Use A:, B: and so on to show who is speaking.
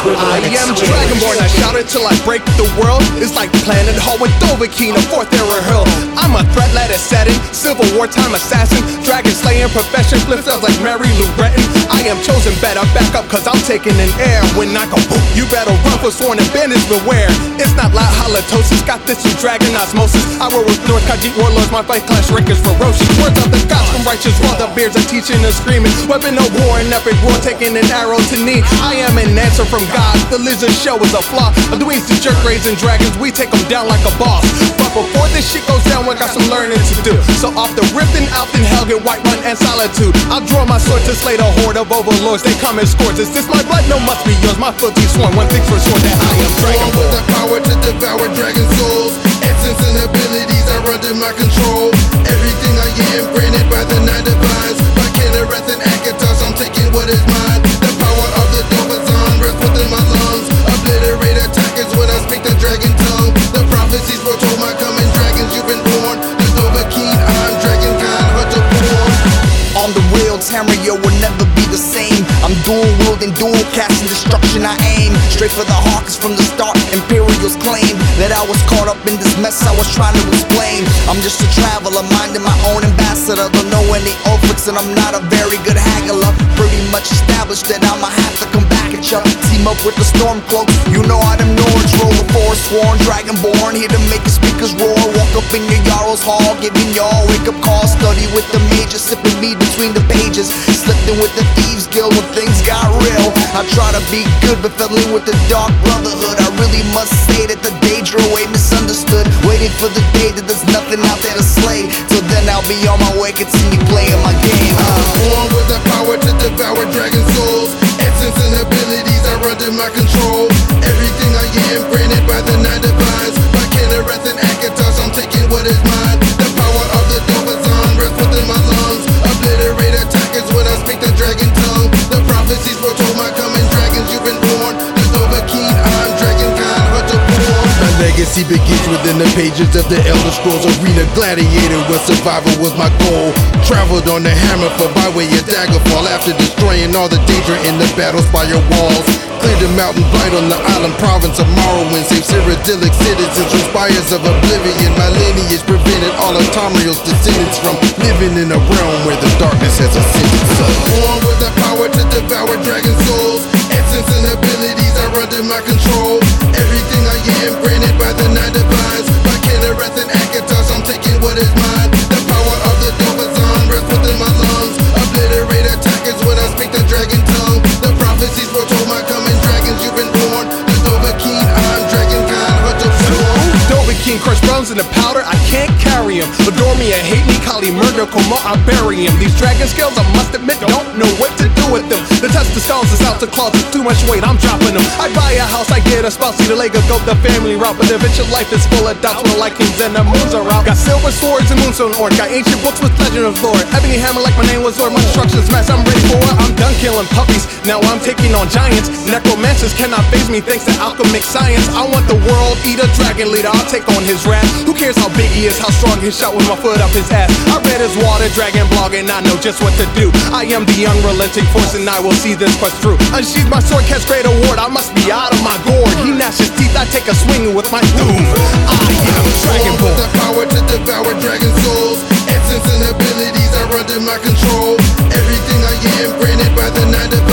A: I am Dragonborn, I shout it till I break the world. It's like Planet Hall with Dovahkiin, a fourth era hill. I'm a threat, let it setting, Civil War time assassin, dragon slaying profession, flip cells like Mary Lou Retton. I am chosen, better back up cause I'm taking an air. When I go boom, you better run for sworn and bandits beware. It's not like halitosis, got this through dragon osmosis. I roll with North Khajiit warlords, my fight clash rankers ferocious. Words of the gods from righteous while the beards are teaching and screaming. Weapon of war and epic war, taking an arrow to knee. I am an answer from God, the lizard show is a flaw. Of the wings to jerk raising dragons, we take them down like a boss. But before this shit goes down, we got some learning to do. So off the rift and out in Helgen, Whiterun and Solitude, I'll draw my sword to slay the horde of overlords. They come in scores. Is this my blood? No, must be yours. My filthy sworn. One thing for sure that I am Dragonborn.
B: With the power to devour dragon souls, essence and abilities are under my control. Everything I am granted by the nine divines. By Kenareth and Akatos, I'm taking what is mine. The power of the Dovahkiin rests within my lungs. Obliterate attackers when I speak the dragon tongue. The prophecies foretold my coming dragons. You've been born. The Dovahkiin, I'm dragonkind, hunter born.
C: On the wheel, Tamriel will never be the same. I'm dual wielding, dual casting destruction. I aim straight for the heart, cause from the start Imperials claimed that I was caught up in this mess I was trying to explain. I'm just a traveler, minding my own ambassador. Don't know any oaths and I'm not a very good haggler. Pretty much established that I'ma have to come back at ya. Team up with the Stormcloak, you know how them Nords roll. The Forsworn, Dragonborn, here to make the speakers roar. Walk up in your Jarl's hall, giving y'all wake up call. Study with the major, sipping mead between the pages. Slipped in with the Thieves Guild when things got real. I try to be good but fell in with the Dark Brotherhood. I really must say that the Daedra way misunderstood. Waiting for the day that there's nothing out there to slay. Till then I'll be on my way, continue playing my game.
B: Born with the power to devour dragon souls. Essence and abilities are under my control. Everything I am granted by the nine divines. By Kenareth and Akatos, I'm taking what is mine. The power of the Dovahkiin rests within my lungs. Obliterate attackers when I speak the dragon tongue. The prophecies foretold my coming dragons. You've been born. The Dovahkiin, I'm dragonkind, hunter born.
D: My legacy begins within the pages of the Elder Scrolls Arena. Gladiator where survival was my goal. Traveled on the hammer for byway of Daggerfall. After destroying all the danger in the battlespire walls. Cleared the mountain blight on the island province of Morrowind. Saved Cyrodiilic citizens from spires of oblivion. My lineage prevented all of Tamriel's descendants from living in a realm where the darkness has ascended.
B: Born with the power to devour dragon souls. Essence and abilities are under my control. Everything I am granted by the nine divines. By Kenareth and Akatos, I'm taking what is mine. The power of the Dovahkiin rests within my lungs. Obliterate attackers when I speak the dragon tongue. The prophecies foretold my coming dragons. You've been born. The Dovahkiin, I'm dragonkind, hunter born.
A: Dovahkiin crush bones in the powder, I can't carry him. Adore me or hate me, Kali murder, Komo, I bury him. These dragon scales, I must admit, don't know what to do with them. The test of skulls is out to claws, it's too much weight, I'm dropping them. I buy a house, I get a spouse, see the Lego go the family route. But eventual life is full of doubts when the light kings and the moons are out. Got silver swords and moonstone ore, got ancient books with legend of lore. Ebony hammer like my name was Lord, my destruction's mass, I'm ready for it. I'm done killing puppies, now I'm taking on giants. Necromancers cannot faze me thanks to alchemic science. I want the world eater, dragon leader, I'll take on his wrath. Who cares how big he is, how strong his shot with my foot up his ass. I read his water dragon blog and I know just what to do. I am the unrelenting force and I will see this quest through. Unsheathe my sword, catch great award, I must be out of my gourd. He gnashes teeth, I take a swing with my doom. I am Dragonborn.
B: With the power to devour dragon souls. Essence and abilities are under my control. Everything I am granted by the nine divines.